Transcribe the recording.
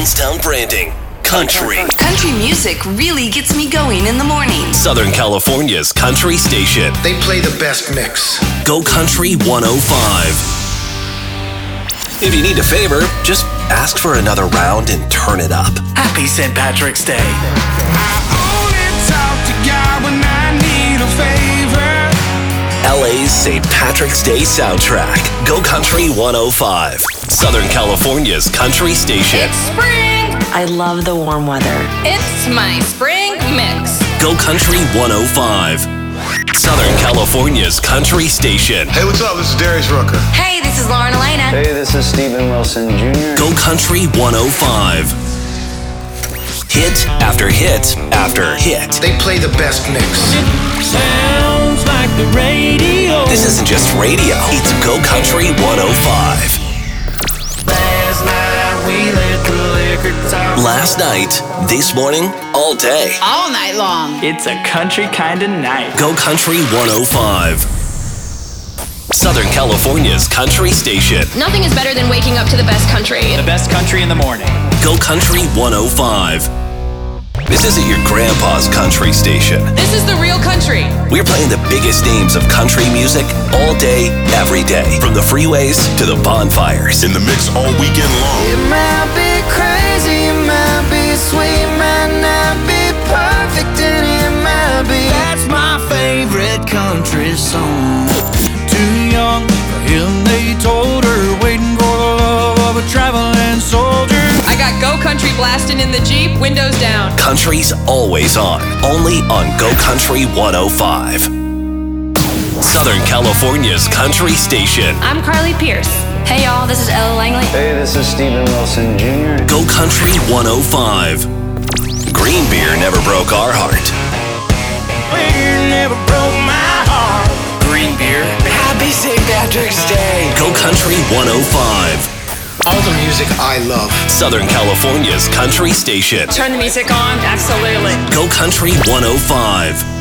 Jonestown branding. Country. Country music really gets me going in the morning. Southern California's country station. They play the best mix. Go Country 105. If you need a favor, just ask for another round and turn it up. Happy St. Patrick's Day. I only talk to God when I need a favor. LA's St. Patrick's Day soundtrack. Go Country 105. Southern California's country station. It's spring. I love the warm weather. It's my spring mix. Go Country 105. Southern California's country station. Hey, what's up? This is Darius Rucker. Hey, this is Lauren Elena. Hey, this is Steven Wilson Jr. Go Country 105. Hit after hit after hit. They play the best mix. Sounds like the radio. This isn't just radio, it's Go Country 105. Last night we let the liquor talk. Last night, this morning, all day. All night long. It's a country kind of night. Go Country 105. Southern California's country station. Nothing is better than waking up to the best country. The best country in the morning. Go Country 105. This isn't your grandpa's country station. This is the real country. We're playing the biggest names of country music all day, every day. From the freeways to the bonfires. In the mix all weekend long. It might be crazy, it might be sweet, might not be perfect, and it might be. That's my favorite country song. Too young for him, they told her, waiting for the love of a traveling soldier. I got Go Country blasting in the Jeep, windows down. Country's always on. Only on Go Country 105. Southern California's country station. I'm Carly Pierce. Hey y'all, this is Ella Langley. Hey, this is Steven Wilson Jr. Go Country 105. Green beer never broke our heart. Beer never broke my heart. Green beer. Happy St. Patrick's Day. Go Country 105. All the music I love. Southern California's country station. Turn the music on, absolutely. Go Country 105.